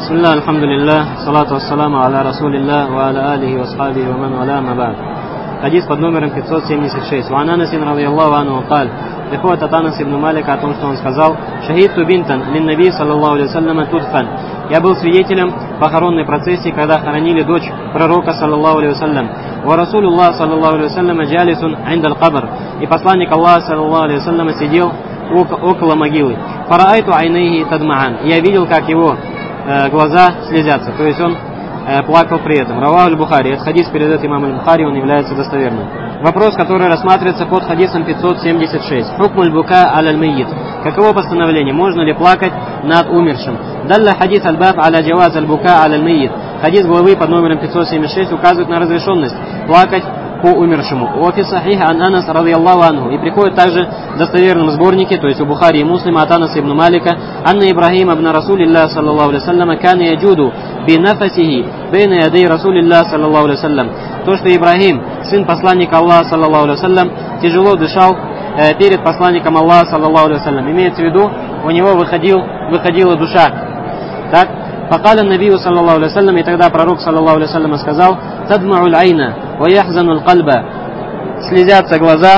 Бисмилля, альхамдулиллах, салату вассаламу аля расулиллах, ва аля алихи ва схабихи ва ман валя мабад. Хадис под номером 576. Ва Анасин радийаллаху анху каль. Приходит от Анаса ибн Малика о том, что он сказал: «Шахидту бинтан лин наби саллаллаху алейхи вассаляма tudfan». Я был свидетелем похоронной процессии, когда хоронили дочь пророка саллаллаху алейхи вассалям. Ва Расулуллах саллаллаху алейхи вассаляма джалисун индаль кабр. И посланник Аллаха саллаллаху алейхи вассаляма сидел около могилы. Фараайту айнейхи тадмаан. Я видел, как его глаза слезятся, то есть он плакал при этом. Раваху аль-Бухари. Этот хадис передает имам аль-Бухари, он является достоверным. Вопрос, который рассматривается под хадисом 576. Хукм аль-бука аль-мейит. Каково постановление? Можно ли плакать над умершим? Далла хадис аль-баб аля джаваз аль-бука аль-мейит. Хадис главы под номером 576 указывает на разрешенность плакать по умершему. Офи сахих ан Анас радийаллаху анху. И приходит также в достоверном сборнике, то есть у Бухари и Муслима, от Анаса ибн Малика: Анна Ибрахим ибн Расулиллах саллаллаху алейхи вассалям кан яджуду би нафасихи бейна ядей Расулиллах саллаллаху алейхи вассалям. То, что Ибрахим, сын посланника Аллаха саллаллаху алейхи вассалям, тяжело дышал перед посланником Аллаха саллаллаху алейхи вассалям. Имеется в виду, у него выходила душа. Так? Факаля набию саллаллаху алейхи вассалям, и тогда пророк саллаллаху алейхи вассалям сказал: «Тадма'уль айна, ва яхзануль кальба». Слезятся глаза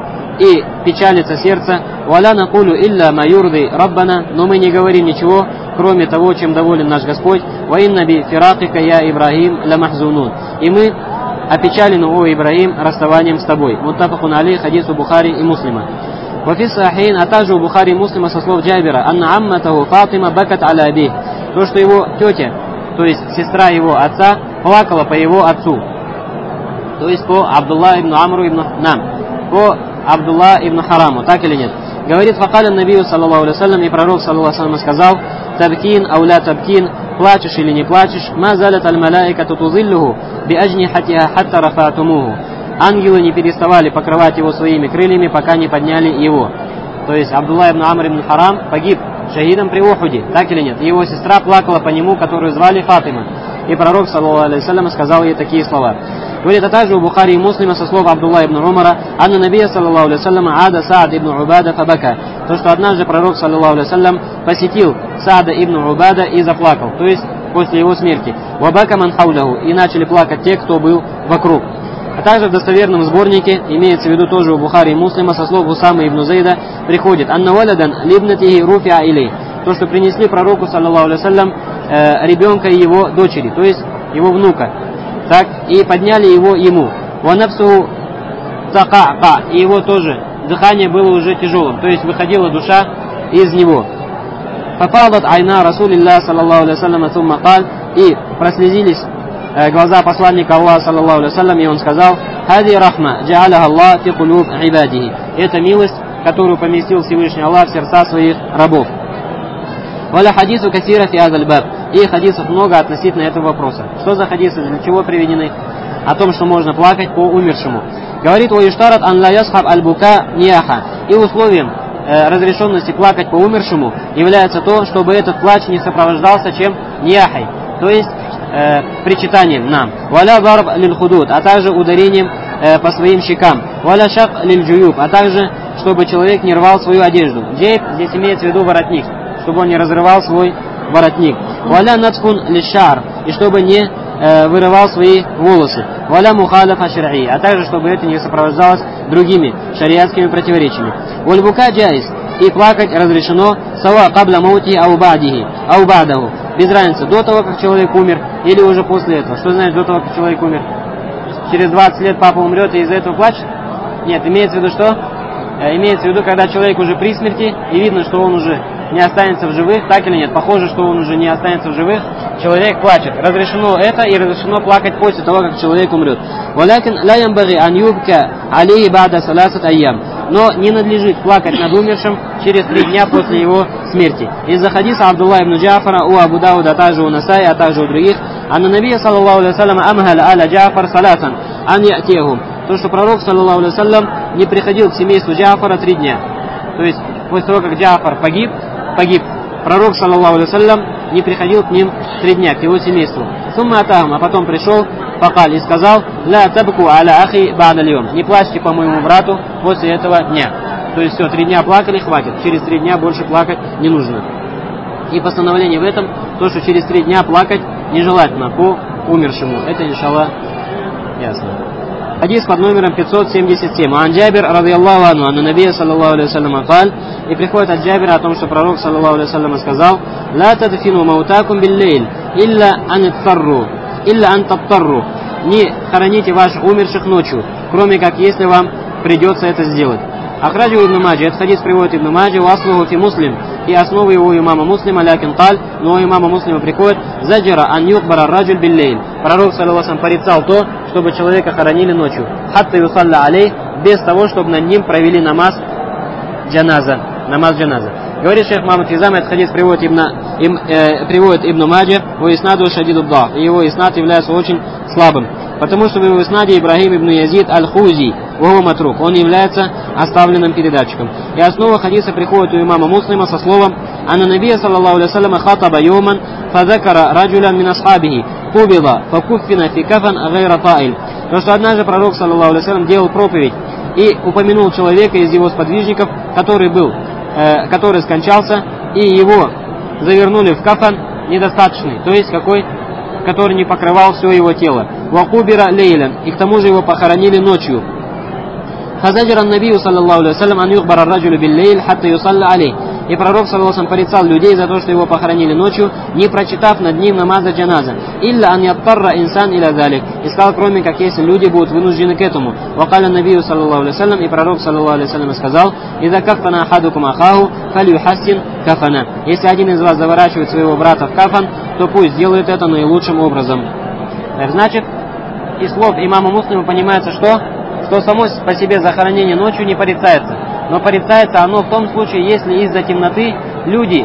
и печалится сердце. «Валя накулю илля ма юрди раббана». Но мы не говорим ничего, кроме того, чем доволен наш Господь. «Ва инна би фиракика я Ибрахим ла махзунун». И мы опечалены, о Ибрахим, расставанием с тобой. Муттафакун алейх, хадис у Бухари и Муслима. Вафи сахин, а также у Бухари и Муслима со слов Джабира: «Анна амматаху Фатима бакат аля абих». То, что его тетя, то есть сестра его отца, плакала по его отцу. То есть по Абдулла ибн Амру ибн по Абдулла ибн Хараму, так или нет? Говорит: «Факаля набию саллаллаху алейхи вассалям», и пророк саллаллаху алейхи вассалям сказал: «Табкин ауля табкин». Плачешь или не плачешь? «Ма залят аль-малаикату тузиллуху би аджнихатиха хатта рафатумуху». Ангелы не переставали покрывать его своими крыльями, пока не подняли его. То есть Абдулла ибн Амр ибн Харам погиб шахидом при Ухуде, так или нет? Его сестра плакала по нему, которую звали Фатима. И пророк, саллаллаху алейхи вассалям, сказал ей такие слова. Говорит, а также у Бухари и Муслима со слов Абдулла ибн Умара: «Анна набия, саллаллаху алейхи вассалям, ада Саад ибн Убада фабака». То, что однажды пророк, саллаллаху алейхи вассалям, посетил Саада ибн Убада и заплакал, то есть после его смерти. «Вабака ман хауляху». И начали плакать те, кто был вокруг. А также в достоверном сборнике, имеется в виду тоже у Бухари и Муслима, со слов Усамы ибн Зейда, приходит: «Анна валадан либнатихи руфиа илей». То, что принесли пророку, саллаллаху алейхи вассалям, ребенка и его дочери, то есть его внука. Так, и подняли его ему. «Ванапсуху така'ка». И его тоже дыхание было уже тяжелым, то есть выходила душа из него. «Фафадат айна Расулиллах саллаллаху алейхи вассалям сумма каль». И прослезились глаза посланника Аллаха саллаллаху алейхи вассалям, и он сказал: «Хади рахма джа'аляха Аллах фи кулуб ибадихи». Это милость, которую поместил Всевышний Аллах в сердца своих рабов. «Валя хадису касира фи азаль баб». И хадисов много относительно этого вопроса. Что за хадисы, для чего приведены? О том, что можно плакать по умершему. Говорит: «Уиштарат ан ла ясхаб аль-бука нияха». И условием разрешенности плакать по умершему является то, чтобы этот плач не сопровождался чем нияхой, то есть причитанием нам. «Валя дарб лиль худуд», а также ударением по своим щекам. «Валя шак лиль джуюб», а также чтобы человек не рвал свою одежду. Джейб здесь имеется в виду воротник, чтобы он не разрывал свой воротник. «Валя натфун лишар», и чтобы не вырывал свои волосы. «Валя мухалафа шар'и», а также чтобы это не сопровождалось другими шариатскими противоречиями. «Вальбука джайз», и плакать разрешено сава кабля маути ау ба'даху, без разницы, до того, как человек умер, или уже после этого. Что значит до того, как человек умер? Через 20 лет папа умрет и из-за этого плачет? Нет, имеется в виду что? Имеется в виду, когда человек уже при смерти, и видно, что он уже не останется в живых, так или нет? Похоже, что он уже не останется в живых, человек плачет. Разрешено это и разрешено плакать после того, как человек умрет. «Валякин ла ямбаги ан юбка алейхи ба'да саласат айям». Но не надлежит плакать над умершим через 3 дня после его смерти. Из-за хадиса Абдулла ибн Джафара у Абу Дауда, а также у Насаи, а также у других: «Анна набия саллаллаху алейхи вассалям амхаля аля Джафар саласан ан я'тиехум». То, что пророк саллаллаху алейхи вассалям не приходил к семейству Джафара 3 дня. То есть после того, как Джафар погиб, пророк саллаллаху алейхи вассалям не приходил к ним 3 дня, к его семейству. Сумма атахум, а потом пришел, факаль, и сказал: «Ля табку аля ахи ба'да льем». Не плачьте по моему брату после этого дня. То есть все, 3 дня плакали, хватит. Через 3 дня больше плакать не нужно. И постановление в этом, то, что через 3 дня плакать нежелательно по умершему. Это, иншаллах, ясно. Хадис под номером 577. Ан Джабир, радийаллаху анху, анна набия, саллаллаху алейхи вассалям, каль, и приходит от Джабира о том, что пророк, саллаллаху алейхи вассалям, сказал: «Ла тадфину маутакум биллейль, илля ан таттарру». Не хороните ваших умерших ночью, кроме как если вам придется это сделать. Ахраджу Ибн Маджи, этот хадис приводит Ибн Маджи, уаслуху фи Муслим, и основу его имама Муслима, лякин каль, но у имама Муслима приходит: заджара ан юхбара раджуль биллейль. Пророк, саллаллаху алейхи, порицал то, чтобы человека хоронили ночью. Хатта юсалля алей, без того, чтобы над ним провели намаз джаназа. Говорит шейх Мухаммад Физам, этот хадис приводит Ибн Маджи, у иснаду шадиду ддаф, и его иснад является очень слабым, потому что в его иснаде Ибрахим ибн Язид аль-Хузи, он является оставленным передатчиком. И основа хадиса приходит у имама Муслима со словом: «Анна набия, саллаллаху алейхи вассалям, хатаба йоман, фазакара раджулян мин асхабихи, кубила, факуффина фи кафан гайра таиль». То, что однажды пророк, саллаллаху алейхи вассалям, делал проповедь и упомянул человека из его сподвижников, который скончался, и его завернули в кафан недостаточный, то есть какой, который не покрывал все его тело. Вакубира лейлян, и к тому же его похоронили ночью. Фазаджара набию, саллаллаху алейхи вассалям, ан юхбара раджулю биллейль, хатта юсалля алей. И пророк, саллаллаху алейхи, порицал людей за то, что его похоронили ночью, не прочитав над ним намаза джаназа. Илля ан яттарра инсан иля залик. И сказал, кроме как если люди будут вынуждены к этому. Вакаля набию, саллаллаху алейхи вассалям, и пророк, саллаллаху алейхи вассалям, сказал: «Иза кафана ахадукум ахаху, фалюхассин кафана». Если один из вас заворачивает своего брата в кафан, то пусть делает это наилучшим образом. Значит, из слов имама Муслима понимается, что само по себе захоронение ночью не порицается. Но порицается оно в том случае, если из-за темноты люди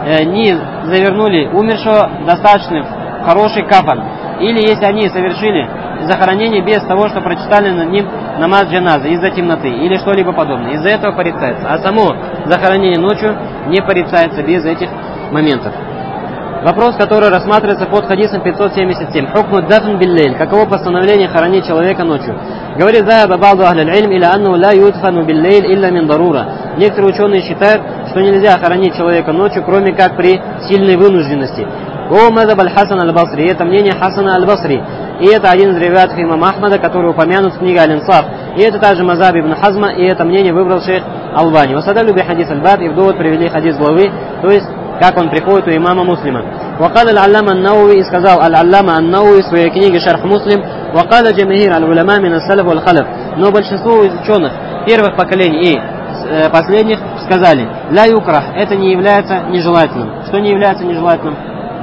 не завернули умершего достаточно в хороший кафан. Или если они совершили захоронение без того, что прочитали над ним намаз джаназа из-за темноты или что-либо подобное. Из-за этого порицается. А само захоронение ночью не порицается без этих моментов. Вопрос, который рассматривается под хадисом 577. Хукму дафн биллейль. Каково постановление хоронить человека ночью? Говорит: «Захаба ба'ду ахлиль илм иля анну ла юдфану биллейль илля мин дарура». Некоторые ученые считают, что нельзя хоронить человека ночью, кроме как при сильной вынужденности. О мазаб аль-Хасан аль-Басри. Это мнение Хасана аль-Басри. И это один из ревиатов имама Ахмада, который упомянут в книге Аль-Инсаф. И это также мазаб ибн Хазма, и это мнение выбрал шейх Албани. Васадалю би хадис аль-Баб, и в довод привели хадис главы, то есть как он приходит у имама Муслима. Вакал аль-Аллама ан-Науи, и сказал аль-Аллама ан-Науи в своей книге Шарх Муслим: «Вакал джамихир аль-уляма мин ас-салаф валь-халаф». Но большинство ученых первых поколений и последних сказали: «Ля юкрах», это не является нежелательным. Что не является нежелательным?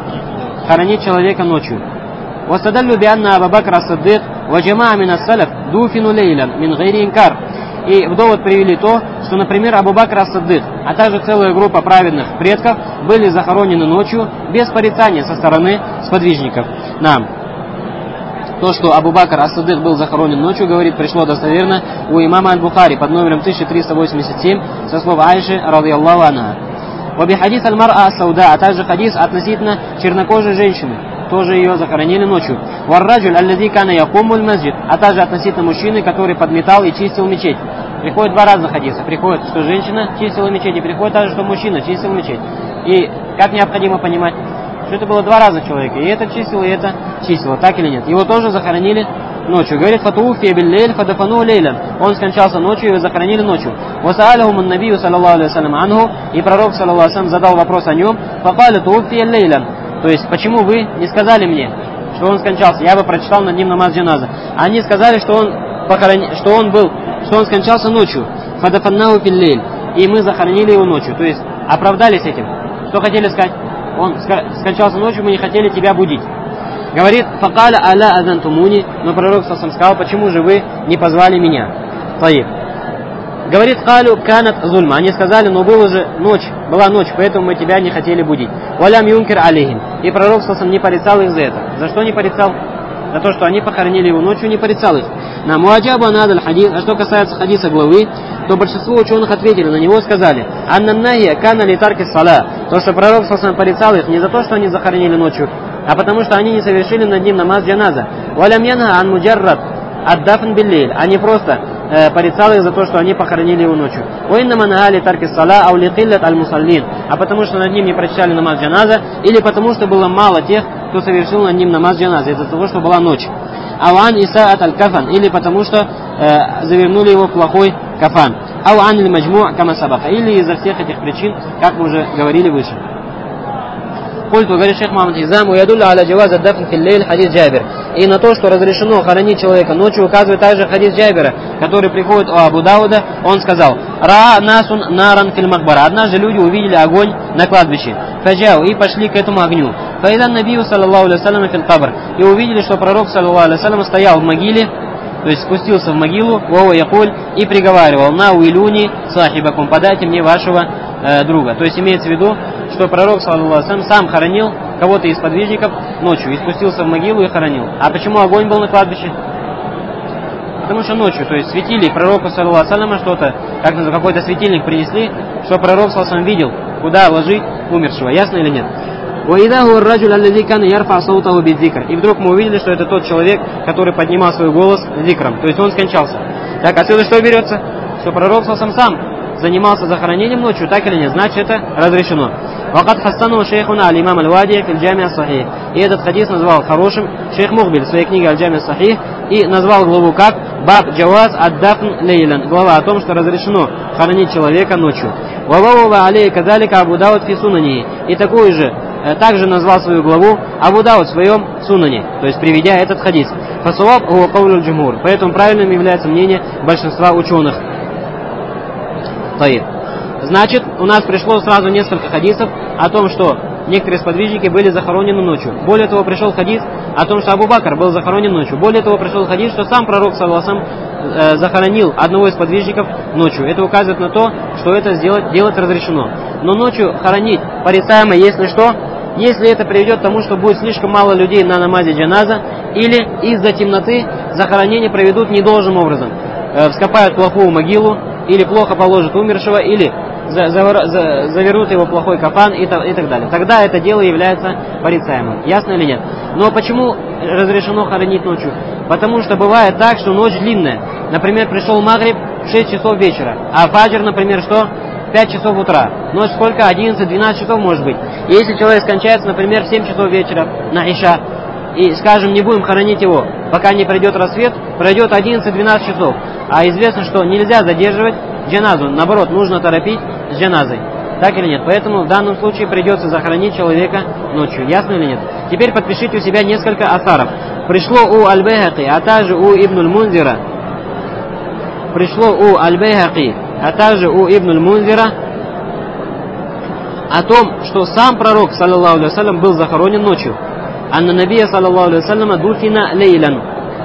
Хоронить человека ночью. «Вастадаллю би анна Абу Бакр ас-Сиддик ва джамаа мин ас-салаф дуфину лейлян мин гайри инкар». И в довод привели то, что, например, Абу Бакр ас-Сиддик, а также целая группа праведных предков были захоронены ночью без порицания со стороны сподвижников. Нам то, что Абу Бакр ас-Сиддик был захоронен ночью, говорит, пришло достоверно у имама аль-Бухари под номером 1387 со слов Айши, радийаллаху анха. Ваби хадис аль-Мар'a ас-Сауда, а также хадис относительно чернокожей женщины, тоже ее захоронили ночью. Варраджуль аллади кана якумуль масджид, а также относительно мужчины, который подметал и чистил мечеть. Приходит два раза хадиса. Приходит, что женщина чистила мечеть, и приходит также, что мужчина чистил мечеть. И как необходимо понимать, что это было два раза человека, и это чистило, и это чистило, так или нет. Его тоже захоронили ночью. Говорит: «Фатууфи биллейль фадафану лейлан». Он скончался ночью, его захоронили ночью. «Васаалахум ан-набию саллаллаху алейхи вассалям анху». И пророк, саллаллаху алейхи вассалям, задал вопрос о нем. «Факаля тууфи лейлан». То есть, почему вы не сказали мне, что он скончался? Я бы прочитал над ним намаз джаназа. Они сказали, что он скончался ночью. «Фадафаннаху филлейль». И мы захоронили его ночью. То есть, оправдались этим. Что хотели сказать? Он скончался ночью, мы не хотели тебя будить. Говорит: «Факаля аля азантумуни». Но пророк сказал: «Почему же вы не позвали меня?» Таиб. Говорит: «Калю канат зульма». Они сказали: «Но была ночь, поэтому мы тебя не хотели будить». «Валям юнкер алейхим». И пророк не порицал их за это. За что не порицал? За то, что они похоронили его ночью, не порицал их. На муаджабу анадаль хадис. А что касается хадиса главы, то большинство ученых ответили на него, сказали: «Аннаннахия кана литарки сала». То, что пророк порицал их не за то, что они захоронили ночью, а потому что они не совершили над ним намаз джаназа. «Валям янха ан муджаррад аддафн биллейль». Они просто порицал их за то, что они похоронили его ночью. А потому что над ним не прочитали намаз джаназа, или потому что было мало тех, кто совершил над ним намаз джаназа, из-за того, что была ночь. Ауан исаат аль-кафан, или потому что завернули его в плохой кафан. Ауан аль-маджму' кама сабаха, или из-за всех этих причин, как мы уже говорили выше. Культу, говорит шейх Мухаммад Изам, уядулля аля джаваза дафн филлейль хадис Джабир. И на то, что разрешено хоронить человека ночью, указывает также хадис Джабира, который приходит у Абу Дауда. Он сказал: «Ра насун наран фил макбара». Однажды люди увидели огонь на кладбище. Фаджау, и пошли к этому огню. Фаидан набию саллаллаху алейхи вассалям фил кабр. И увидели, что пророк саллаллаху алейхи вассалям стоял в могиле, то есть спустился в могилу, вова якуль, и приговаривал: «На уилюни сахибакум, подайте мне вашего друга». То есть имеется в виду, что пророк саллаллаху алейхи вассалям сам хоронил кого-то из подвижников ночью и спустился в могилу и хоронил. А почему огонь был на кладбище? Потому что ночью, то есть светили пророку саллаллаху алейхи вассалям что-то, как какой-то светильник принесли, что пророк саллаллаху алейхи вассалям видел, куда ложить умершего. Ясно или нет? И вдруг мы увидели, что это тот человек, который поднимал свой голос зикром, то есть он скончался. Так, отсюда что берется? Что пророк саллаллаху алейхи вассалям сам занимался захоронением ночью, так или нет, значит это разрешено. И этот хадис назвал хорошим шейх Мухбиль в своей книге Аль-Джами ас-Сахих, и назвал главу как Баб Джаваз ад-Дафн Лейлан, глава о том, что разрешено хоронить человека ночью. Абу Дауд фи сунани, и такую же также назвал свою главу Абу Дауд в своем сунане, то есть приведя этот хадис. Фасаваб хуа каулю джумхур, поэтому правильным является мнение большинства ученых. Значит, у нас пришло сразу несколько хадисов о том, что некоторые сподвижники были захоронены ночью. Более того, пришел хадис о том, что Абу Бакр был захоронен ночью. Более того, пришел хадис, что сам пророк саллаллаху алейхи вассалям захоронил одного из сподвижников ночью. Это указывает на то, что это делать разрешено. Но ночью хоронить порицаемо, если что, если это приведет к тому, что будет слишком мало людей на намазе джаназа, или из-за темноты захоронение проведут недолжным образом. Вскопают плохую могилу, или плохо положат умершего, или завернут его в плохой кафан и так далее. Тогда это дело является порицаемым. Ясно или нет? Но почему разрешено хоронить ночью? Потому что бывает так, что ночь длинная. Например, пришел магриб в 6 часов вечера, а фаджр, например, что? В 5 часов утра. Ночь сколько? 11-12 часов может быть. И если человек скончается, например, в 7 часов вечера на иша, и, скажем, не будем хоронить его, пока не придет рассвет, пройдет 11-12 часов. А известно, что нельзя задерживать джаназу, наоборот, нужно торопить с джаназой. Так или нет? Поэтому в данном случае придется захоронить человека ночью. Ясно или нет? Теперь подпишите у себя несколько асаров. Пришло у Аль-Байхаки, а также у Ибн Аль-Мунзира. Пришло у Аль-Байхаки, а также у Ибн Аль-Мунзира о том, что сам пророк, саллаллаху алейхи вассалям, был захоронен ночью. Анна Набия, саллаллаху алейхи вассалям, дуфина лейлан.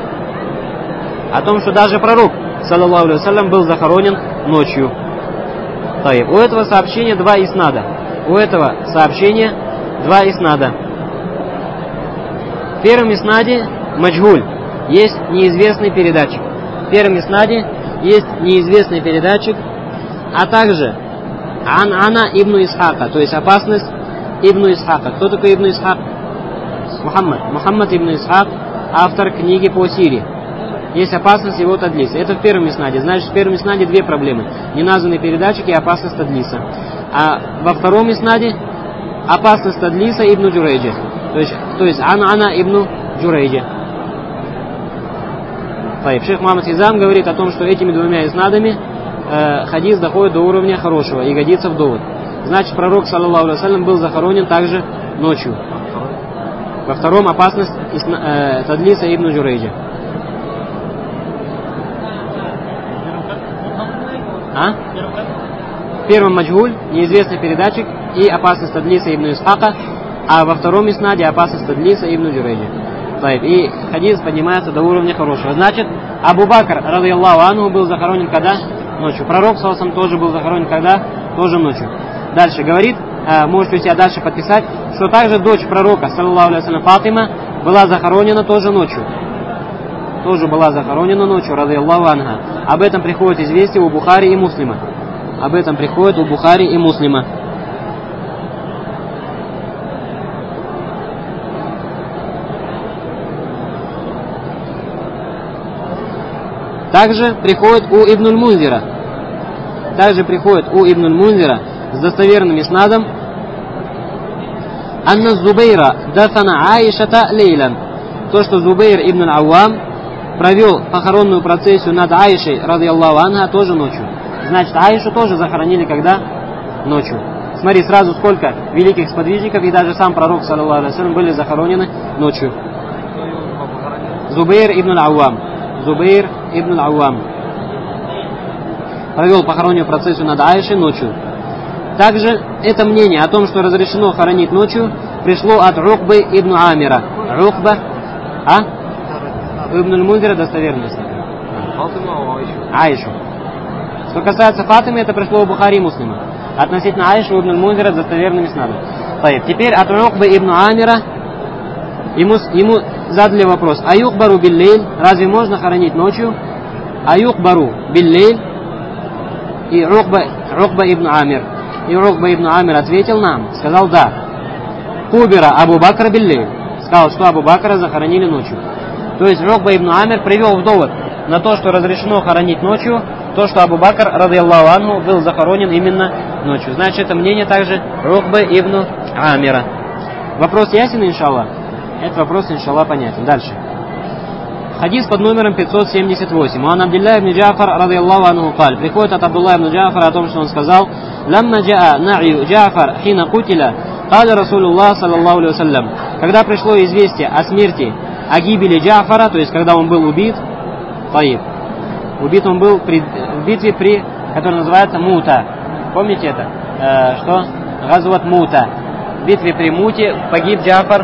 О том, что даже пророк, саллаллаху алейхи вассалям, был захоронен ночью. У этого сообщения два иснада. У этого сообщения два иснада. В первом иснаде маджгуль, есть неизвестный передатчик. В первом иснаде есть неизвестный передатчик, а также ана ибн Исхака, то есть опасность ибн Исхака. Кто такой ибн Исхак? Мухаммад ибн Исхак, автор книги по Сирии. Есть опасность его тадлиса. Это в первом иснаде. Значит, в первом иснаде две проблемы. Неназванный передатчик и опасность тадлиса. А во втором иснаде опасность тадлиса ибн Джурейджа. То есть ана ибн Джурейджа. Шейх Мухаммад Изам говорит о том, что этими двумя иснадами хадис доходит до уровня хорошего и годится в довод. Значит, пророк, саллаллаху алейхи вассалям, был захоронен также ночью. Во втором опасность тадлиса ибн Джурейджа. В первом маджгуль, неизвестный передатчик и опасность тадлиса ибн Исхака, а во втором иснаде опасность тадлиса ибн Джурейджа. И хадис поднимается до уровня хорошего. Значит, Абу Бакр, радийаллаху анху, был захоронен когда? Ночью. Пророк, саллаллаху алейхи вассалям, тоже был захоронен когда? Тоже ночью. Дальше говорит, можете у себя дальше подписать, что также дочь пророка, саллаллаху алейхи вассалям, Фатима, была захоронена тоже ночью. Тоже была захоронена ночью, радийаллаху анха. Об этом приходит известие у Бухари и Муслима. Об этом приходит у Бухари и Муслима. Также приходит у Ибн аль-Мунзира. Также приходит у Ибн аль-Мунзира с достоверным иснадом «Анна Зубейра дафана Аишата лейлян». То, что Зубейр ибн аль-Ауам провел похоронную процессию над Аишей, радийаллаху анха, тоже ночью. Значит, Аишу тоже захоронили когда? Ночью. Смотри, сразу сколько великих сподвижников и даже сам пророк, саллаллаху алейхи ва саллям, были захоронены ночью. Зубейр ибн аль-Ауам. Зубейр ибн аль-Ауам провел похоронную процессию над Аишей ночью. Также это мнение о том, что разрешено хоронить ночью, пришло от Рукбы ибн Амира. Рукба, Ибн аль-Мунзира достоверность. Аишу. Что касается Фатимы, это пришло у Бухари Муслима. Относительно Аишу Ибн аль-Мунзира достоверным иснадом. Теперь от Рукбы ибн Амира ему задали вопрос: Аюхбару биллейль, разве можно хоронить ночью? Аюхбару биллейль. И Рукба ибн Амир. И Рукба ибн Амир ответил нам, сказал да. Кубера Абу Бакр биллейль. Сказал, что Абу Бакра захоронили ночью. То есть Рукба ибн Амир привел в довод на то, что разрешено хоронить ночью, то, что Абу Бакр, радийаллаху анху, был захоронен именно ночью. Значит, это мнение также Рукбы ибн Амира. Вопрос ясен, иншаллах? Этот вопрос, иншаллах, понятен. Дальше. Хадис под номером 578. Уан Абдилля ибн Джафар, радийаллаху анху, каль. Приходит от Абдулла ибн Джафара о том, что он сказал: «Ламма джаа на'ю Джафар хина кутиля, каля Расулуллах, саллаллаху алейхи ва саллям». Когда пришло известие о смерти, о гибели Джафара, то есть когда он был убит, убит он был в битве которая называется Мута. Помните это? Что? Газват Мута. В битве при Муте погиб Джафар.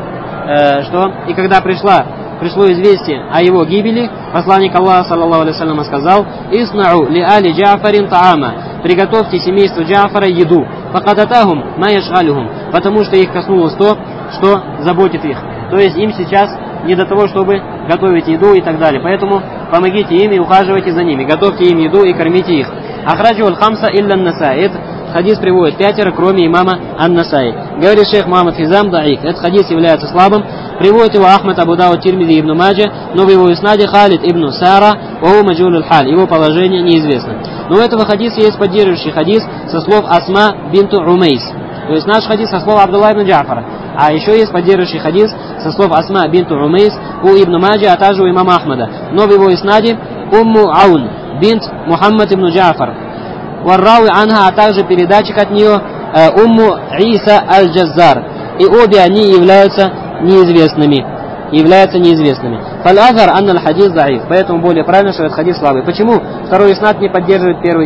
И когда пришло известие о его гибели, посланник Аллаха, саллаллаху алейхи ва саллям, сказал: «Иснау ли али Джафарин таама». Приготовьте семейству Джафара еду. Факадатахум ма яшгалюхум. Потому что их коснулось то, что заботит их. То есть им сейчас не до того, чтобы готовить еду и так далее. Поэтому помогите им и ухаживайте за ними. Готовьте им еду и кормите их. Ахраджу аль-хамса илля ан-насаи. Этот хадис приводит 5, кроме имама ан-Насаи. Говорит шейх Мухаммад Хизам даиф. Этот хадис является слабым. Приводит его Ахмад, Абу Дауд, Тирмизи, Ибн Маджа, но в его иснаде Халид ибн Сара, ваху маджуль аль-халь. Его положение неизвестно. Но у этого хадиса есть поддерживающий хадис со слов Асма бинту Умейс. То есть наш хадис со слов Абдулла ибн Джафара. А еще есть поддерживающий хадис со слов Асма бинту Умейс у Ибн Маджа, а также у имама Ахмада. Но в его иснаде Умму Аун бинт Мухаммад ибн Джафар. Варрауи анха, а также передатчик от нее Умму Иса аль-Джаззар. И обе они являются неизвестными. Фаль-азар анна аль-хадис даиф. Поэтому более правильно, что этот хадис слабый. Почему второй иснад не поддерживает первый?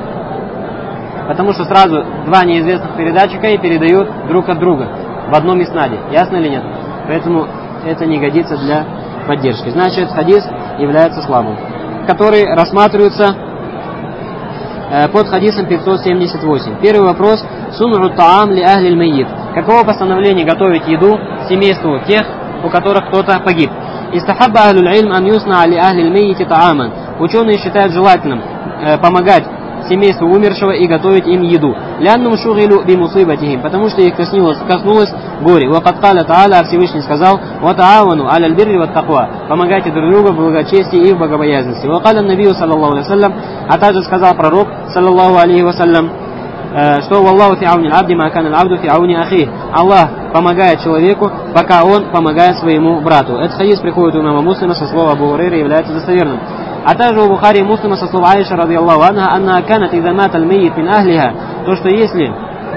Потому что сразу два неизвестных передатчика и передают друг от друга в одном иснаде. Ясно или нет? Поэтому это не годится для поддержки. Значит, хадис является слабым, который рассматривается под хадисом 578. Первый вопрос. Сунру таам ли ахли аль-майит. Каково постановление готовить еду семейству тех, у которых кто-то погиб? Истахабба ахлюль ильм ан юсна али ахли аль-майити тааман. Ученые считают желательным помогать семейству умершего и готовить им еду. Ляннум шугилу би мусибатихим, потому что их коснулось горе. Вакад каля та'аля, Всевышний сказал: ва та'авану аля аль-бирри ва тaqва. Помогайте друг другу в благочестии и в богобоязненности. Ва каля набию, саллаллаху алейхи ва саллям, а также сказал пророк, саллаллаху алейхи ва саллям, что «Валлаху фи ауни аль-абди ма кана аль-абду фи ауни ахи». Аллах помогает человеку, пока он помогает своему брату. Этот хадис приходит у имама Муслима со слова Абу Хурайры и является достоверным. А также у Бухари и Муслима со слова Аиша, радийаллаху анха, анна канат иза мат аль-майит мин ахлиха. То, что если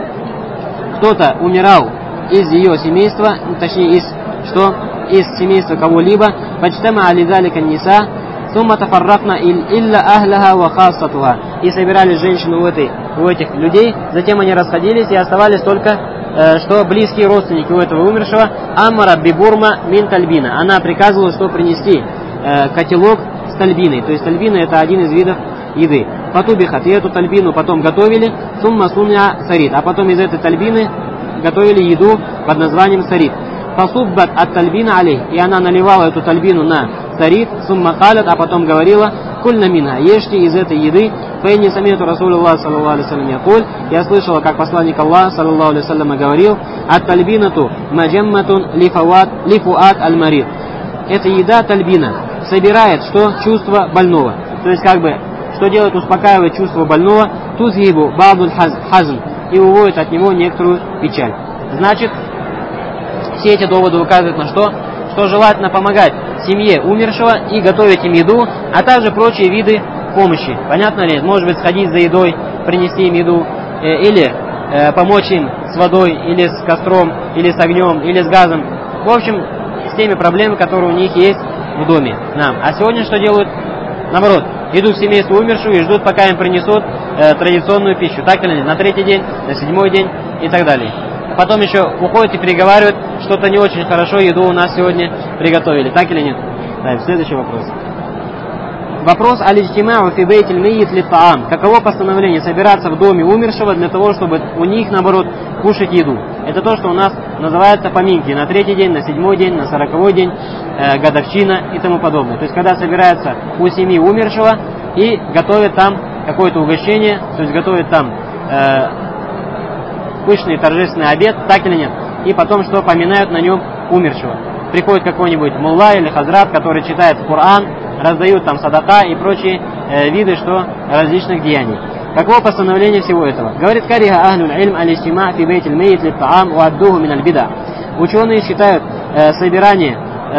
кто-то умирал из ее семейства, точнее из семейства кого-либо, фаджтама али залика ниса, сумма тафарракна илля ахляха ва хассатуха. И собирались женщины у этих людей, затем они расходились и оставались только что близкие родственники у этого умершего. Амара бибурма мин тальбина. Она приказывала, что принести котелок с тальбиной. То есть тальбина — это один из видов еды. Фатубихат. И эту тальбину потом готовили. Сумма сумня сарит. А потом из этой тальбины готовили еду под названием сарит. Фасуббат от тальбина алей. И она наливала эту тальбину на сарит. Сумма калят. А потом говорила: кульна мина. Ешьте из этой еды. Фэйни самету Расулуллах, саллаллаху алейхи ва саллям, якуль. Я слышала, как посланник Аллаха, саллаллаху алейхи ва саллям, говорил: ат тальбинату маджамматун лифуат аль-марид. Эта еда, тальбина, собирает что? Чувство больного. то есть как бы, что делает, успокаивает чувство больного, тузгибу ба'дуль хазн, и уводит от него некоторую печаль. Значит, все эти доводы указывают на что? Что желательно помогать семье умершего и готовить им еду, а также прочие виды помощи. Понятно ли? Может быть, сходить за едой, принести им еду, или помочь им с водой, или с костром, или с огнем, или с газом. В общем, с теми проблемами, которые у них есть в доме. А сегодня что делают? Наоборот, идут в семейство умершего и ждут, пока им принесут традиционную пищу. Так или нет? На 3-й день, на 7-й день и так далее. Потом еще уходят и переговаривают, что-то не очень хорошо, еду у нас сегодня приготовили. Так или нет? Так, следующий вопрос. Вопрос аль-иджтимау фи бейтиль меййит лит-таам. Каково постановление собираться в доме умершего для того, чтобы у них, наоборот, кушать еду? Это то, что у нас называется поминки. На 3-й день, на 7-й день, на 40-й день, годовщина и тому подобное. То есть, когда собираются у семьи умершего и готовят там какое-то угощение, то есть готовят там пышный торжественный обед, так или нет? И потом, что поминают на нем умершего. Приходит какой-нибудь мулла или хазрат, который читает Коран, раздают там садака и прочие виды различных деяний. Каково постановление всего этого? Говорит кариха ахлюль ильм аль-иджтима фи бейтиль меййит лит-таам ва аддуху мин аль-бида. Ученые считают собирание,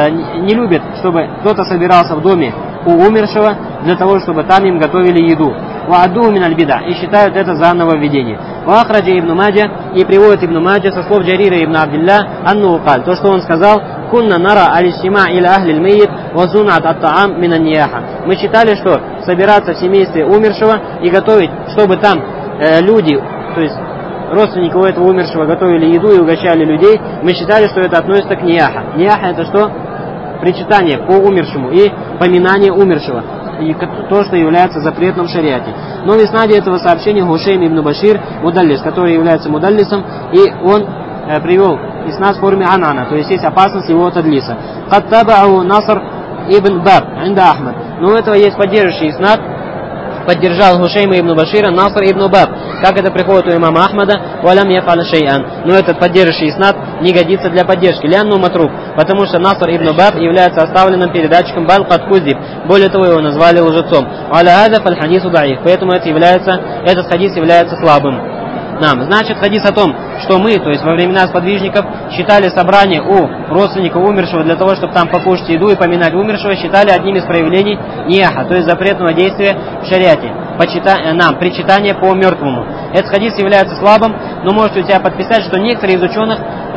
не любят, чтобы кто-то собирался в доме у умершего для того, чтобы там им готовили еду. Ва аддуху мин аль-бида. И считают это за нововведение. Ва ахраджа ибн Маджа, и приводит ибн Маджа со слов Джарира ибн Абдилля анну каль, то, что он сказал: кунна нара аль-иджтима иля ахлиль меййит ва зунат ат-таам мин ан-нияха. Мы считали, что собираться в семействе умершего и готовить, чтобы там люди, то есть родственники у этого умершего готовили еду и угощали людей, мы считали, что это относится к нияха. Нияха — это что? Причитание по умершему и поминание умершего. И то, что является запретным в шариате. Но в иснаде этого сообщения Гушейм ибн Башир мудаллис, который является мудаллисом, и он привел иснад в форме анана, то есть есть опасность его тадлиса. Каттабау Наср ибн Баб, инда Ахмад. Но у этого есть поддерживающий иснад, поддержал Гушейма ибн Башира Наср ибн Баб, как это приходит у имама Ахмада, валям яфаля шей'ан. Но этот поддерживающий иснад не годится для поддержки. Лянну матрук, потому что Наср ибн Баб является оставленным передатчиком бал кад кузиб. Более того, его назвали лжецом. Аля ада фаль хадису даиф. Поэтому этот хадис является слабым. Значит, хадис о том, что мы, то есть во времена сподвижников, считали собрание у родственника умершего для того, чтобы там покушать еду и поминать умершего, считали одним из проявлений нияха, то есть запретного действия в шариате, причитание по мертвому. Этот хадис является слабым, но можете у тебя подписать, что некоторые из ученых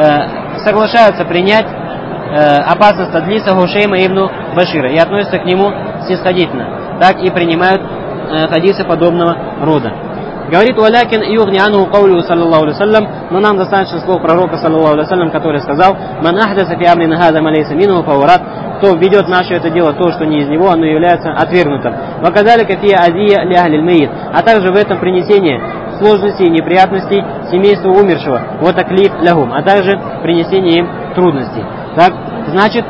соглашаются принять опасность тадлиса Гушейма ибн Башира и относятся к нему снисходительно. Так и принимают хадисы подобного рода. Говорит: «Валякин югни анху каулю саллаллаху алейхи вассалям», но нам достаточно слов пророка саллаллаху алейхи вассалям, который сказал: «Ман ахдаса фи амрина хаза ма лейса минху фаварат», кто ведет наше это дело, то, что не из него, оно является отвергнутым. «Ва кадалика фи азия ли ахлиль мейит», а также в этом принесение сложностей и неприятностей семейству умершего, вот таклиф лягум, а также принесение им трудностей. Так, значит,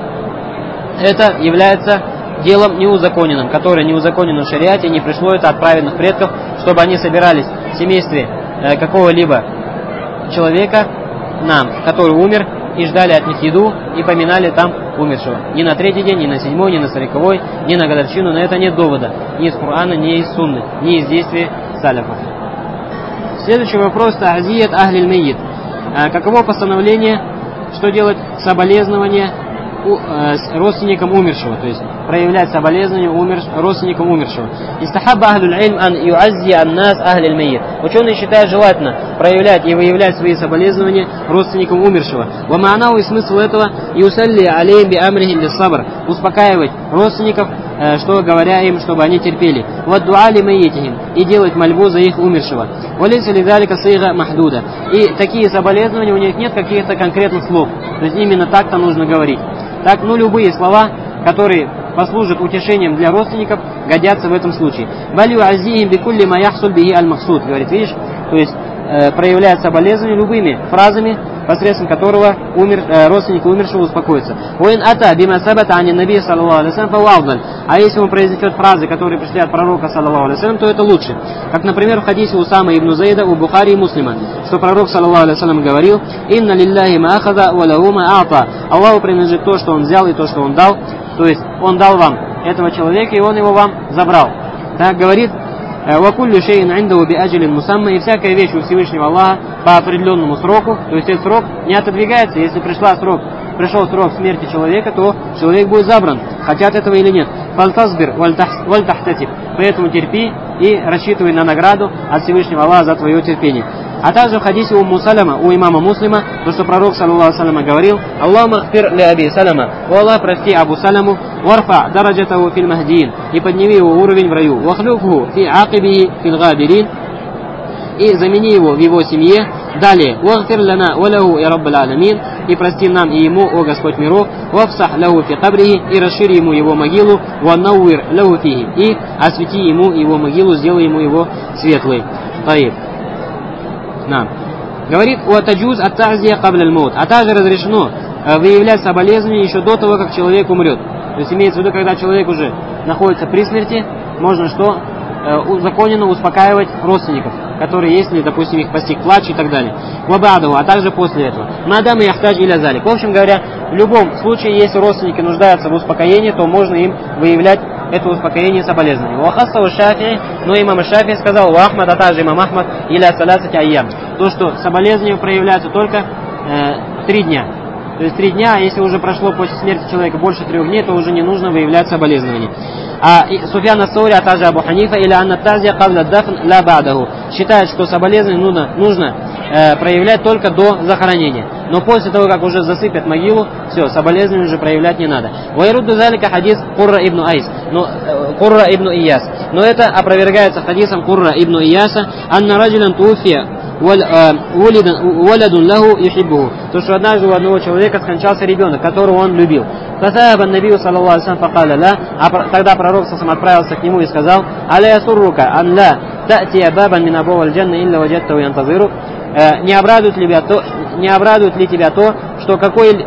это является делом неузаконенным, которое не узаконено в шариате, не пришло это от праведных предков, чтобы они собирались в семействе какого-либо человека, который умер, и ждали от них еду, и поминали там умершего. Ни на 3-й день, ни на 7-й, ни на 40-й, ни на годовщину, на это нет довода. Ни из Корана, ни из Сунны, ни из действий саляфов. Следующий вопрос: та'зият ахлиль мейит. Каково постановление, что делать соболезнования с родственником умершего, то есть проявлять соболезнования родственникам умершего. Истахабба ахлюль ильм ан юаззи аннас ахлиль мейит. Ученые считают желательно проявлять и выявлять свои соболезнования родственникам умершего. Ва ма'нау, и смысл этого: юсалли алейхим би амрихи бис-сабр, успокаивать родственников, что говоря им, чтобы они терпели. Ва дуа ли мейитихим, и делать мольбу за их умершего. Ва лейса лизалика сига махдуда. И такие соболезнования, у них нет каких-то конкретных слов. То есть именно так-то нужно говорить. Так, любые слова, которые послужат утешением для родственников, годятся в этом случае. Валю азиим бикулли ма яхсуль бихи аль-махсуд. Говорит, видишь, то есть проявляет соболезнования любыми фразами, посредством которого родственник умершего успокоится. Уин ата бима сабата ани наби саллаллаху алейхи вассалям фауавдаль. А если он произнесет фразы, которые пришли от пророка саллаллаху алейхи вассалям, то это лучше. Как, например, в хадисе Усама ибн Зайда у Бухари и Муслима, что пророк саллаллаху алейхи вассалям говорил: «Инна лилляхи ма ахаза ва лаху ма а'та». Аллаху принадлежит то, что он взял, и то, что он дал. То есть он дал вам этого человека, и он его вам забрал. Так говорит: «Вакуллю шейин индаху би аджалин мусамма», и всякая вещь у Всевышнего Аллаха по определенному сроку, то есть этот срок не отодвигается. Если пришел срок смерти человека, то человек будет забран, хотят этого или нет. «Фалтасбир вальтахтатиб», поэтому терпи и рассчитывай на награду от Всевышнего Аллаха за твое терпение. А также в хадисе Умму Салама, у имама Муслима, то, что пророк, саллаллаху алейхи ва саллям, говорил: «Аллахума гфир ли Аби Салама», «О Аллах, прости Абу Саламу, варфа дараджатаху филь махдиин», и подними его уровень в раю, «Вахлюфху фи акибихи филь габирин», и замени его в его семье. Далее: «Вагфир лана валаху я раббаль аламин», и прости нам и ему, о Господь миров. «Вафсах лаху фи кабрихи», и расшири ему его могилу. «Ваннауир лаху фихи», и освети ему его могилу, сделай ему его светлой. Таиб. Говорит: «Уатаджуз ат-тазия кабля аль-маут», а также разрешено выявлять соболезнования еще до того, как человек умрет. То есть имеется в виду, когда человек уже находится при смерти, можно что? Узаконено успокаивать родственников, которые, если, допустим, их постиг плач и так далее. Вабаду, а также после этого. Мадам и яхтадж иля залик. В общем говоря, в любом случае, если родственники нуждаются в успокоении, то можно им выявлять это успокоение соболезнования. Вахасса Шафии, но имам Шафии сказал: «Ва Ахмад», а также имам Ахмад, иля саласати айям, то, что соболезнования проявляются только 3 дня. То есть 3 дня, а если уже прошло после смерти человека больше 3 дней, то уже не нужно выявлять соболезнования. А Суфьян ас-Саури, а также Абу Ханифа, или анна тазия кабля дафн ла ба'даху, считает, что соболезнования нужно проявлять только до захоронения. Но после того, как уже засыпят могилу, все, соболезнования уже проявлять не надо. Вайрудду залика хадис Курра ибн Ияс. Но это опровергается хадисом Курра ибн Ияса: «Анна раджулян туфия валадун лаху юхиббуху», то, что однажды у одного человека скончался ребенок, которого он любил. «Фасаба набию саллаллаху алейхи ва саллям факаля ла», а тогда пророк сам отправился к нему и сказал: «Аля ясуррука ан ла та'тия бабан мин абуал джанна илля ваджаттаху янтазиру». Не обрадует ли тебя то, что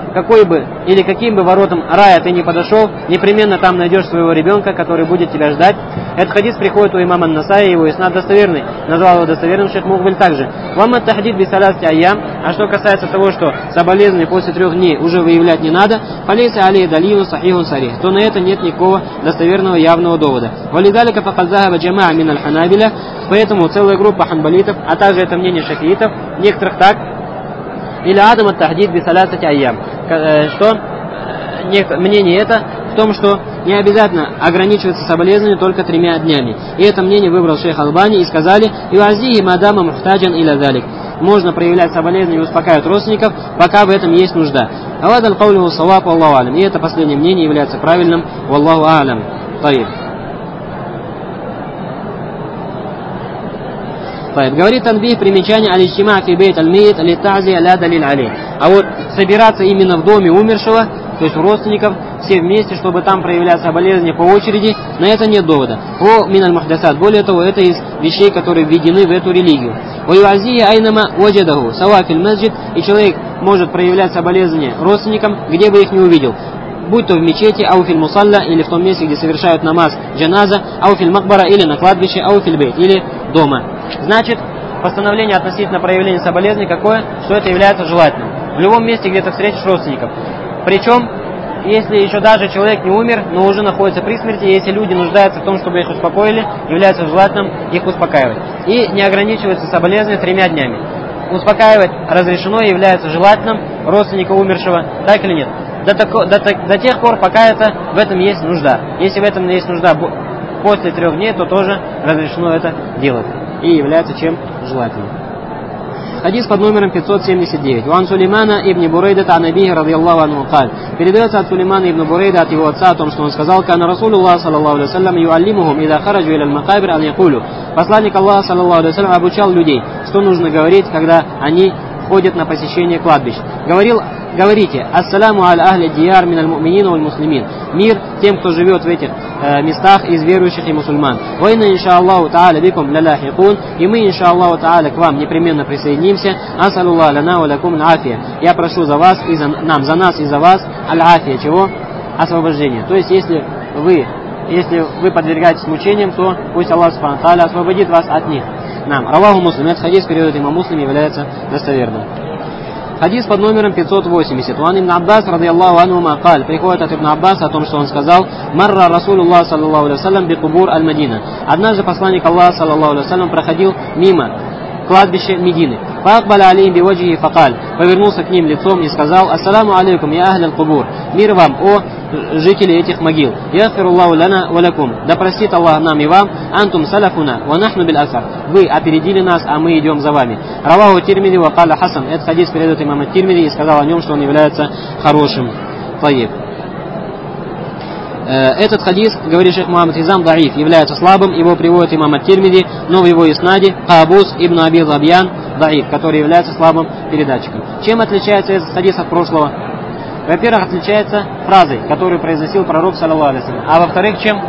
каким бы воротам рая ты не подошел, непременно там найдешь своего ребенка, который будет тебя ждать. Этот хадис приходит у имама Насаи, его иснад достоверный, назвал его достоверным Шейх Мукбиль также. «Вамма тахдид бисалясти айям», а что касается того, что соболезнования после 3 дней уже выявлять не надо, фалейса алей далилу сахихун сарих, то на это нет никакого достоверного явного довода. Валидалика факадзахаба джамаа мин аль-ханабиля, поэтому целая группа ханбалитов, а также это мнение шафиитов, некоторых так, или адам ат-тахдид бисалясати айям, что мнение это в том, что не обязательно ограничиваться соболезнованием только 3 днями. И это мнение выбрал шейх Албани, и сказали: «Юазихи мадама мухтаджан иля залик». Можно проявлять соболезнования и успокаивать родственников, пока в этом есть нужда. Авадал каулю саваб Аллаху алям. И это последнее мнение является правильным. Валлаху алям. Таиб. Говорит Танбих, примечание: «Аль-Ичтима фи бейт аль-мейт ли-тазия ля далиль алей». А вот собираться именно в доме умершего, то есть у родственников, все вместе, чтобы там проявлять соболезнования по очереди, на это нет довода. О миналь мухдасат. Более того, это из вещей, которые введены в эту религию. Ваюазия айнама ваджадаху савафиль масджид, и человек может проявлять соболезнования родственникам, где бы их не увидел. Будь то в мечети, ауфиль мусалла, или в том месте, где совершают намаз джаназа, ауфиль макбара, или на кладбище, ауфиль бейт, или дома. Значит, постановление относительно проявления соболезнования какое? Что это является желательным. В любом месте, где ты встретишь родственников. Причем, если еще даже человек не умер, но уже находится при смерти, если люди нуждаются в том, чтобы их успокоили, является желательным их успокаивать. И не ограничивается соболезнование 3 днями. Успокаивать разрешено, является желательным родственника умершего, так или нет? До тех пор, пока в этом есть нужда. Если в этом есть нужда после 3 дней, то тоже разрешено это делать. И является чем желательным. Хадис под номером 579. Уан Сулеймана ибн Бурейда Танабихи радийаллаху анху каль. Передается от Сулеймана ибн Бурейда, от его отца, о том, что он сказал: «Кана Расулуллах саллаллаху алейхи ва саллям юаллимухум ида хараджу иля аль-макабир ан якулю». Посланник Аллаха саллаллаху алейхи ва саллям обучал людей, что нужно говорить, когда они ходят на посещение кладбищ. Говорите: «Ассаляму аля ахли дияр миналь муминин валь муслимин». Мир тем, кто живет в этих местах из верующих и мусульман. «Ва инна иншааллаху та'аля бикум лаляхикун». И мы, иншааллаху та'аля, к вам непременно присоединимся. «Асалуллах лана ва лакум аль-афия». Я прошу за вас и за нас и за вас аль-афия. Чего? Освобождение. То есть, если вы подвергаетесь мучениям, то пусть Аллах субхану ва тааля освободит вас от них. Раваху Муслим. Этот хадис, перевод имам Муслим, является достоверным. Хадис под номером 580. Уан ибн Аббас, радиаллаху анхума, каль. Приходит от ибн Аббаса о том, что он сказал: «Марра Расулуллах, саллаллаху алейхи вассалям, би кубур аль-Мадина». Однажды посланник Аллаха, саллаллаху алейхи вассалям, проходил мимо кладбища Медины. Фаакбаля алейхим би-ваджихи факаль. Повернулся к ним лицом и сказал: «Ассаламу алейкум, я ахля аль-кубур». Мир вам, о жители этих могил. Яхфируллаху лана ва лакум. Да простит Аллах нам и вам. Антум салафуна ва нахну бил асар. Вы опередили нас, а мы идем за вами. Раваху Тирмизи ва каля хасан. Этот хадис передает имам Тирмизи и сказал о нем, что он является хорошим. Таиб. Этот хадис, говорит шейх Мухаммад Хизам, даиф, является слабым, его приводит имам Ат-Тирмизи, но в его иснаде Кабус ибн Аби Забьян, даиф, который является слабым передатчиком. Чем отличается этот хадис от прошлого? Во-первых, отличается фразой, которую произносил пророк, саллаллаху алейхи ва саллям. А во-вторых, чем?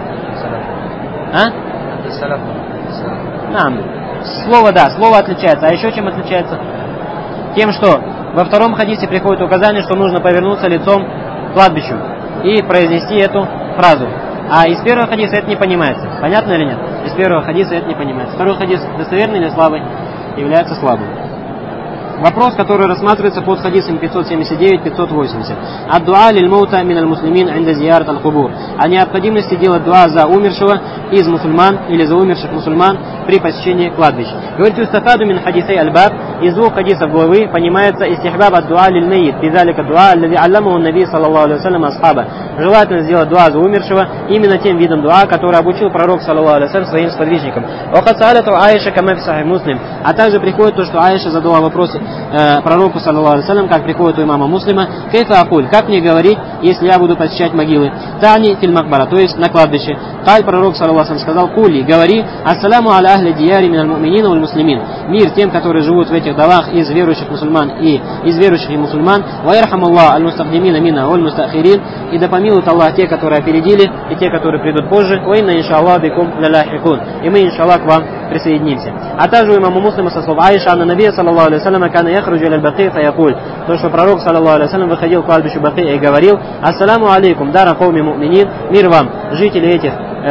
Слово отличается. А еще чем отличается? Тем, что во втором хадисе приходит указание, что нужно повернуться лицом к кладбищу и произнести эту фразу. А из первого хадиса это не понимается. Понятно или нет? Из первого хадиса это не понимается. Второй хадис достоверный или слабый? Является слабым. Вопрос, который рассматривается под хадисом 579-580. Ад-дуа лиль-маута миналь муслимин инда зиярат аль-кубур. О необходимости делать дуа за умершего из мусульман или за умерших мусульман при посещении кладбищ. Говорит, юстафаду мин хадисей аль-баб. Из двух хадисов главы понимается истихбаб ад-дуа лиль-мейит. Бидалика дуа, аллади алламаху наби саллаллаху алейхи ва саллям асхаба. Желательно сделать дуа за умершего именно тем видом дуа, который обучил пророк саллаллаху алейхи ва саллям своим сподвижникам. Аиша кама фи сахих муслим. А также приходит то, что Аиша задала вопрос пророку, саллаллаху алейхи ва саллям, как приходит у имама Муслима: «Кейфа акуль, как мне говорить, если я буду посещать могилы?» «Тани фил макбара», то есть на кладбище. Каль, пророк, саллаллаху алейхи ва саллям, сказал: «Кули, говори, ассаляму аля ахли дияри миналь му'минина валь муслимин». Мир тем, которые живут в этих домах из верующих мусульман и из верующих и мусульман. «Ва ярхамуллах аль-мустахдимина мина валь мустахирин». И да помилует Аллах те, которые опередили, и те, которые придут позже. «Ва инна иншаллах бикум лаляхикун». И мы, иншаллах, к вам присоединимся. А также у имама Муслима со слов Аиша, анна набия, саллаллаху алейхи ва саллям, кана яхруджу иля аль-баки фаякуль. То, что пророк, саллаллаху алейхи ва саллям, выходил к кладбищу Баки и говорил: «Ассаляму алейкум, дара кауми му'минин». Мир вам, жители этих,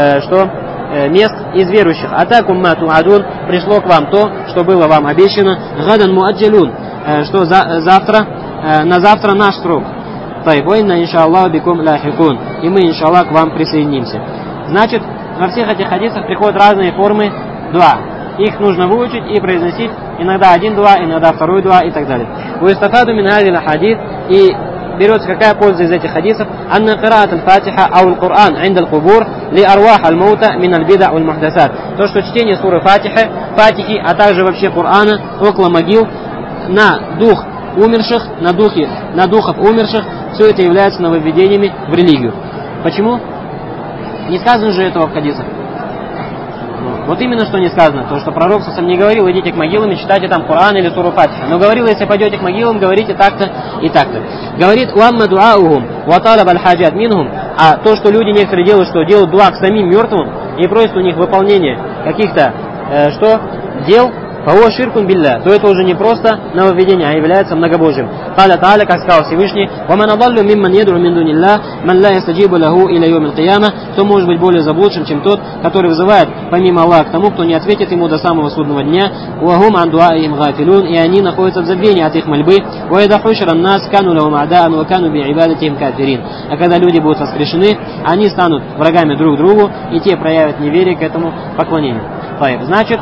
мест из верующих. «Атакум ма туадун». Пришло к вам то, что было вам обещано. «Гадан муаджалун». Что на завтра наш срок. «Тайбойна иншаллах бикум ляхикун». И мы, иншаллах, к вам присоединимся. Значит, во всех этих хадисах приходят разные формы дуа. Их нужно выучить и произносить. Иногда один дуа, иногда второй дуа и так далее. Уистафаду мин хадил хадис. И берется какая польза из этих хадисов? Анна кираат аль-фатиха ау аль-Кур'ан инда аль-кубур ли арвах аль-маута мин аль-бида аль-мухдасат. То, что чтение суры Фатихи, а также вообще Кур'ана около могил на дух умерших, на духов умерших, все это является нововведениями в религию. Почему? Не сказано же этого в хадисах. Вот именно что не сказано. То, что пророк сам не говорил: идите к могилам и читайте там Коран или суру Фатиха. Но говорил: если пойдете к могилам, говорите так-то и так-то. Говорит: уамма дуаухум ва талаб аль-хаджат минхум. А то, что люди некоторые делают, что делают дуа к самим мертвым и просят у них выполнения каких-то дел, фао ширкун билля, то это уже не просто нововведение, а является многобожием. Каля Тааля, как сказал Всевышний: «Ваман адаллю мимман ядру мин дунилля, ман ла ястаджибу лаху иля йомил кияма». Кто может быть более заблудшим, чем тот, который вызывает помимо Аллаха к тому, кто не ответит ему до самого судного дня. «Уахум ан дуаихим гафилун», и они находятся в забвении от их мольбы. «Ва ида хушран нас кану лахум адаан ва кану би ибадатихим кафирин». А когда люди будут воскрешены, они станут врагами друг другу, и те проявят неверие к этому поклонению. Значит,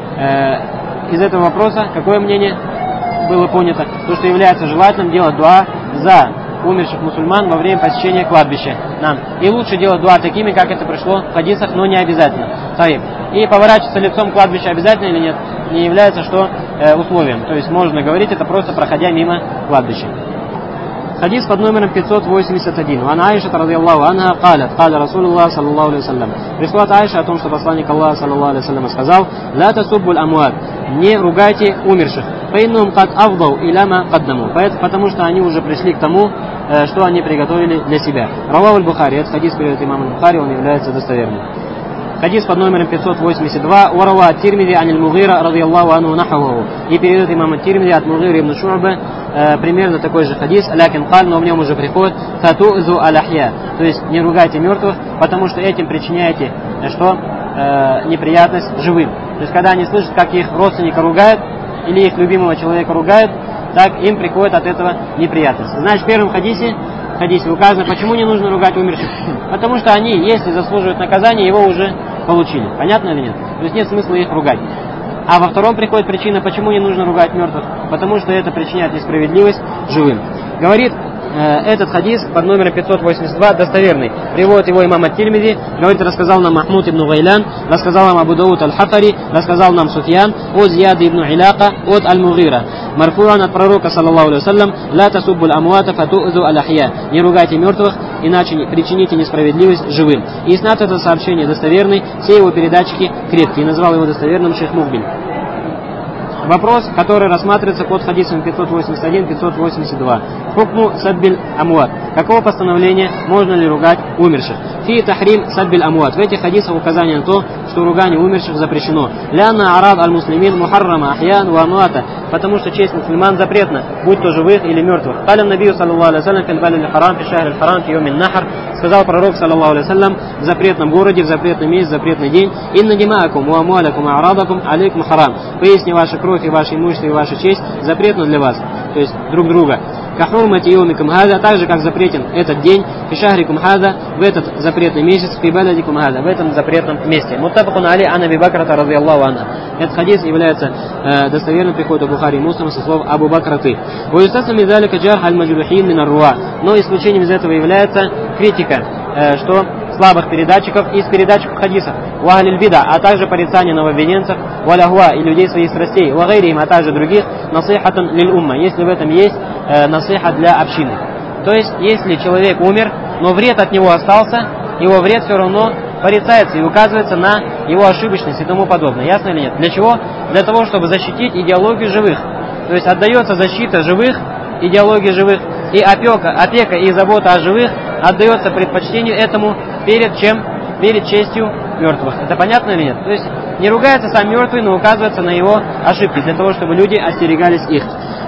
из этого вопроса какое мнение было понято? То, что является желательным делать дуа за умерших мусульман во время посещения кладбища. И лучше делать дуа такими, как это пришло в хадисах, но не обязательно. И поворачиваться лицом к кладбищу обязательно или нет? Не является условием. То есть можно говорить это просто проходя мимо кладбища. Хадис под номером 581. Ван Аиша радиаллаху анха калят, каля Расулуллах саллаллаху алейхи ва саллям. Пришла от Аиша о том, что посланник Аллаха саллаллаху алейхи ва саллям сказал: «Ла тасуббуль амуат», не ругайте умерших. Фаиннум кад авдау иляма каддаму, потому что они уже пришли к тому, что они приготовили для себя. Раваху аль-Бухари. Этот хадис передает имам аль-Бухари, он является достоверным. Хадис под номером 582. Уарава ат-Тирмизи аниль Мугира радиаллаху анху нахваху. И передает имам ат-Тирмизи от Мугира ибн Шу'ба примерно такой же хадис. Лякин каль, но в нем уже приходит фатузу аляхья. То есть не ругайте мертвых, потому что этим причиняете неприятность живым. То есть когда они слышат, как их родственника ругают или их любимого человека ругают, так им приходит от этого неприятность. Значит, в первом хадисе указано, почему не нужно ругать умерших. Потому что они, если заслуживают наказания, его уже получили. Понятно или нет? То есть нет смысла их ругать. А во втором приходит причина, почему не нужно ругать мертвых. Потому что это причиняет несправедливость живым. Говорит этот хадис под номером 582 достоверный. Приводит его имам ат-Тирмизи. Говорит, рассказал нам Махмуд ибн Гайлян, рассказал нам Абу Дауд аль-Хафари, рассказал нам Суфьян от Зияда ибн Иляка, от Аль-Мугира. Марфуан от пророка, саллаллаху алейхи вассалям, ла тасуббу аль-амуата фату'зу аль-ахья. Не ругайте мертвых, иначе причините несправедливость живым. И снат это сообщение достоверный, все его передатчики крепкие. И назвал его достоверным шейх Мухбиль. Вопрос, который рассматривается под хадисом 581-582. Хукму саббиль амуат. Какого постановления можно ли ругать умерших? Фи тахрим саббиль амуат. В этих хадисах указание на то, что ругание умерших запрещено. Ляна араб аль-муслимин мухаррама ахьян ва амуата. Потому что честь мусульман запретна, будь то живых или мертвых. Каля набию саллаллаху алейхи вассалям фил балиль харам фи шахриль харам фи йомин нахар. Сказал пророк, саллаллаху алейхи вассалям, в запретном городе, в запретный месяц, в запретный день. Инна димаакум ва амуалякум ва арадакум алейкум харам. Поясни ваша кровь и ваше имущество и ваша честь запретно для вас, то есть друг друга. Кахурмати йомикум хада, так же как запретен этот день, фишахрикум хада, в этот запретный месяц, фибададикум хада, в этом запретном месте. Муттафакун али ан Аби Бакрата разъяллаху анху. Этот хадис является достоверным, приходит у Бухари и Муслима со слов Абу Бакраты. Но исключением из этого является критика, что слабых передатчиков из передатчиков хадисов, вахлиль бида, а также порицание нововведенцев, валахуа и людей своих страстей, вагайрихим, а также других, насихатун лиль умма, если в этом есть насиха для общины. То есть, если человек умер, но вред от него остался, его вред все равно порицается и указывается на его ошибочность и тому подобное. Ясно или нет? Для чего? Для того, чтобы защитить идеологию живых. То есть, отдается защита живых, идеологии живых, и опека и забота о живых отдается предпочтению этому перед честью мертвых. Это понятно или нет? То есть не ругается сам мертвый, но указывается на его ошибки, для того, чтобы люди остерегались их.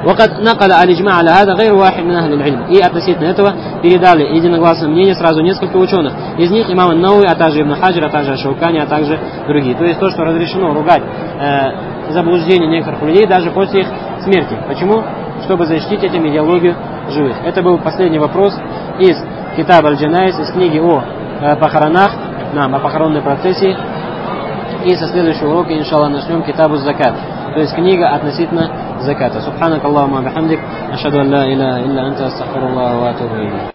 И относительно этого передали единогласное мнение сразу несколько ученых. Из них имам ан-Науи, а также Ибн Хаджир, а также Шаукани, а также другие. То есть то, что разрешено ругать заблуждение некоторых людей даже после их смерти. Почему? Чтобы защитить этим идеологию живых. Это был последний вопрос из Китаб аль-Джанайз, из книги о похоронах, о похоронной процессии. И со следующего урока, иншаллах, начнем Китабу закат. То есть книга относительно заката. Субханак Аллахума бихамдик, ашхаду ан ла иляха илля анта, астагфируллаха ва атубу илейх.